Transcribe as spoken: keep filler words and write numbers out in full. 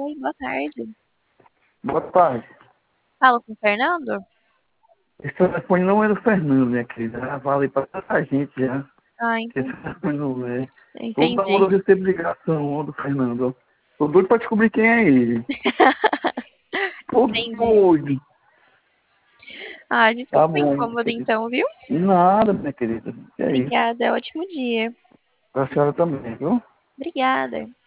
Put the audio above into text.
Oi, boa tarde. Boa tarde. Falo com o Fernando? Esse telefone não é do Fernando, minha querida. Já falei pra tanta gente já Ah, que esse entendi. telefone não é. Toda hora Entendi. eu recebo ligação ó, do Fernando. Ó. Tô doido pra descobrir quem é ele. Tô Entendi. doido. Ah, Tá desculpa o bom, minha incômodo querida. então, viu? Nada, minha querida. Que é isso. Obrigada, ótimo dia. Pra senhora também, viu? Obrigada.